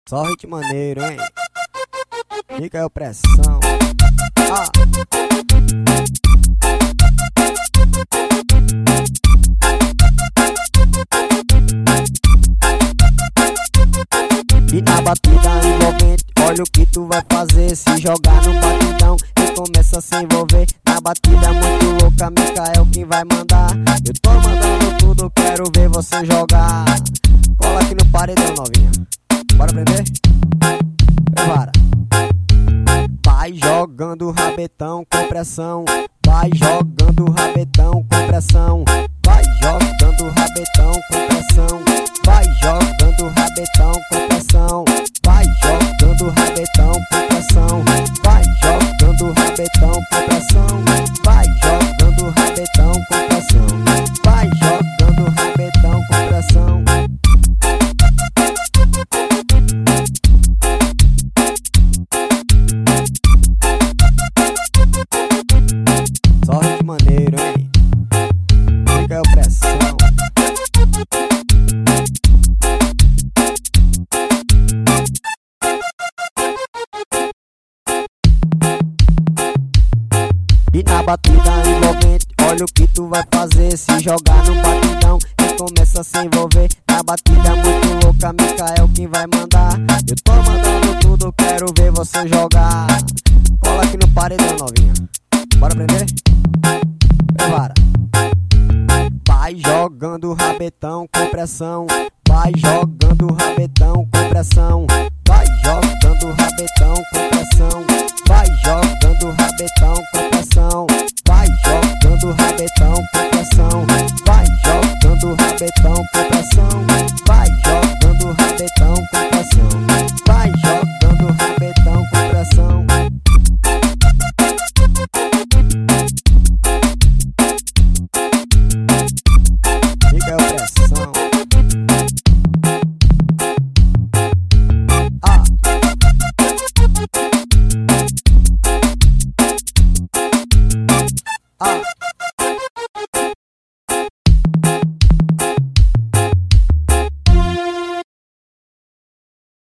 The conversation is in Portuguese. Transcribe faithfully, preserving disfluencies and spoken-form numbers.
Só hit maneiro, hein? Fica aí a pressão. Ah. E na batida envolvente, olha o que tu vai fazer. Se jogar no batidão e começa a se envolver. Na batida muito louca, Micael quem vai mandar. Eu tô mandando tudo, quero ver você jogar. Cola aqui no paredão, novinha. Bora aprender? Prepara. Vai jogando rabetão com pressão. Vai jogando rabetão com pressão. Vai jogando rabetão com pressão. Vai jogando rabetão com pressão. Vai jogando rabetão com pressão. Vai jogando rabetão com pressão. Vai jogando rabetão com pressão. Vai jogando rabetão com pressão. Só hit maneiro, hein? Fica aí a pressão. E na batida envolvente, olha o que tu vai fazer. Se jogar no batidão e começa a se envolver. Na batida muito louca, Micael quem vai mandar. Eu tô mandando tudo, quero ver você jogar. Cola aqui no paredão, novinha. Bora aprender? Prepara. Vai jogando rabetão com pressão. Vai jogando rabetão com pressão. Vai jogando rabetão com pressão. Vai jogando rabetão com pressão. Vai jogando rabetão com pressão. Vai jogando rabetão com pressão. Vai jogando rabetão com pressão. Vai jogando rabetão com pressão. Fica a pressão. Ah. Ah.